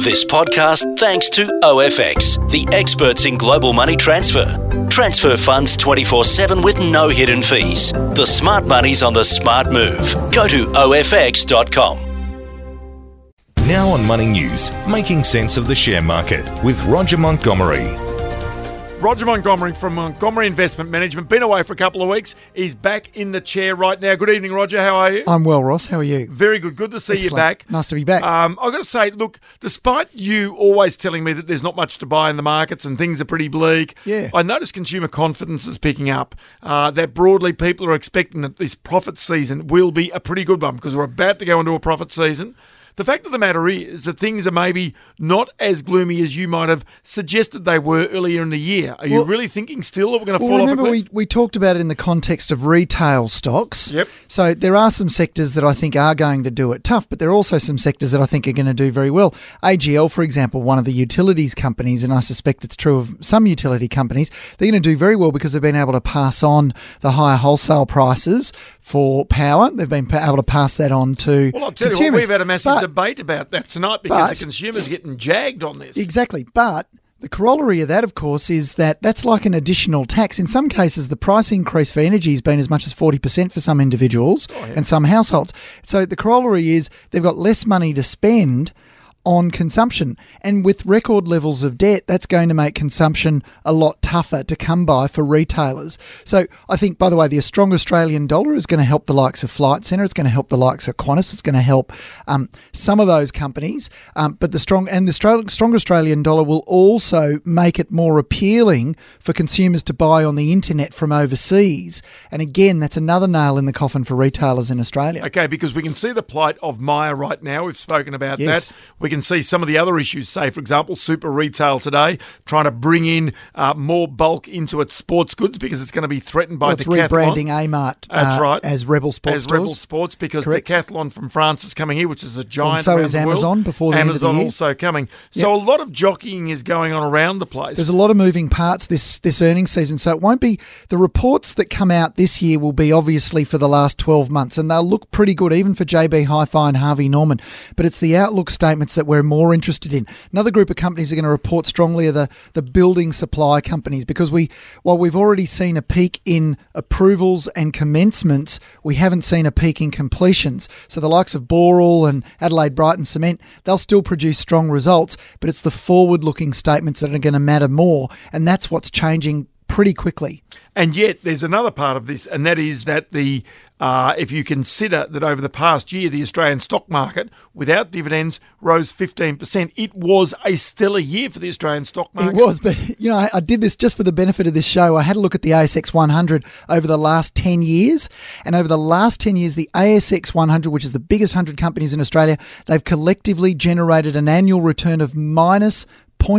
This podcast thanks to OFX, the experts in global money transfer. Transfer funds 24/7 with no hidden fees. The smart money's on the smart move. Go to OFX.com. Now on Money News, making sense of the share market with Roger Montgomery. Roger Montgomery from Montgomery Investment Management. Been away for a couple of weeks. He's back in the chair right now. Good evening, Roger. How are you? I'm well, Ross. How are you? Very good. Good to see you back. Nice to be back. I've got to say, look, despite you always telling me that there's not much to buy in the markets and things are pretty bleak, I notice consumer confidence is picking up. That broadly people are expecting that this profit season will be a pretty good one because we're about to go into a profit season. The fact of the matter is that things are maybe not as gloomy as you might have suggested they were earlier in the year. Are you really thinking still that we're going to fall off a cliff? Remember, we talked about it in the context of retail stocks. Yep. So there are some sectors that I think are going to do it tough, but there are also some sectors that I think are going to do very well. AGL, for example, one of the utilities companies, and I suspect it's true of some utility companies, they're going to do very well because they've been able to pass on the higher wholesale prices for power. They've been able to pass that on to Well, I'll tell consumers. you what, we've had a massive debate about that tonight because the consumers getting jagged on this. Exactly. But the corollary of that, of course, is that that's like an additional tax. In some cases, the price increase for energy has been as much as 40% for some individuals and some households. So the corollary is they've got less money to spend on consumption. And with record levels of debt, that's going to make consumption a lot tougher to come by for retailers. So I think, by the way, the strong Australian dollar is going to help the likes of Flight Centre. It's going to help the likes of Qantas. It's going to help some of those companies. But the strong Australian dollar will also make it more appealing for consumers to buy on the internet from overseas. And again, that's another nail in the coffin for retailers in Australia. Okay, because we can see the plight of Myer right now. We've spoken about that. We can see some of the other issues, say, for example, Super Retail today, trying to bring in more bulk into its sports goods because it's going to be threatened by Decathlon. It's rebranding Amart as Rebel Sports stores. Rebel Sports because Decathlon from France is coming here, which is a giant and so is Amazon before the end of the year. Amazon also coming. So a lot of jockeying is going on around the place. There's a lot of moving parts this earnings season, so it won't be – the reports that come out this year will be obviously for the last 12 months, and they'll look pretty good even for JB Hi-Fi and Harvey Norman. But it's the outlook statements that we're more interested in. Another group of companies that are going to report strongly are the building supply companies because while we've already seen a peak in approvals and commencements, we haven't seen a peak in completions. So the likes of Boral and Adelaide Brighton Cement, they'll still produce strong results, but it's the forward-looking statements that are going to matter more, and that's what's changing pretty quickly. And yet there's another part of this, and that is that if you consider that over the past year, the Australian stock market, without dividends, rose 15%. It was a stellar year for the Australian stock market. It was, but I did this just for the benefit of this show. I had a look at the ASX 100 over the last 10 years, and over the last 10 years, the ASX 100, which is the biggest 100 companies in Australia, they've collectively generated an annual return of minus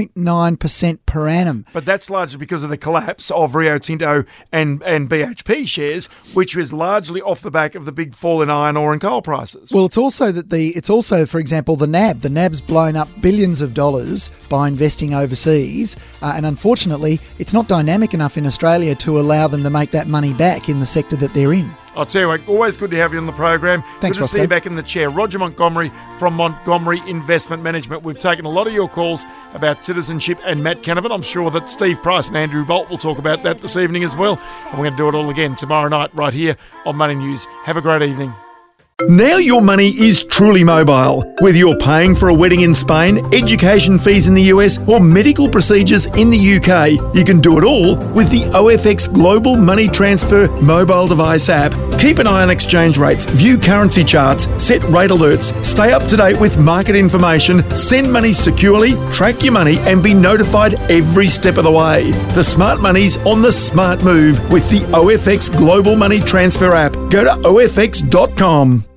0.9% per annum. But that's largely because of the collapse of Rio Tinto and BHP shares, which was largely off the back of the big fall in iron ore and coal prices. Well, it's also, for example, the NAB. The NAB's blown up billions of dollars by investing overseas, and unfortunately, it's not dynamic enough in Australia to allow them to make that money back in the sector that they're in. I'll tell you what, always good to have you on the program. Thanks, Good to see you back in the chair. Roger Montgomery from Montgomery Investment Management. We've taken a lot of your calls about citizenship and Matt Canavan. I'm sure that Steve Price and Andrew Bolt will talk about that this evening as well. And we're going to do it all again tomorrow night right here on Money News. Have a great evening. Now your money is truly mobile. Whether you're paying for a wedding in Spain, education fees in the US, or medical procedures in the UK, you can do it all with the OFX Global Money Transfer mobile device app. Keep an eye on exchange rates, view currency charts, set rate alerts, stay up to date with market information, send money securely, track your money, and be notified every step of the way. The smart money's on the smart move with the OFX Global Money Transfer app. Go to OFX.com.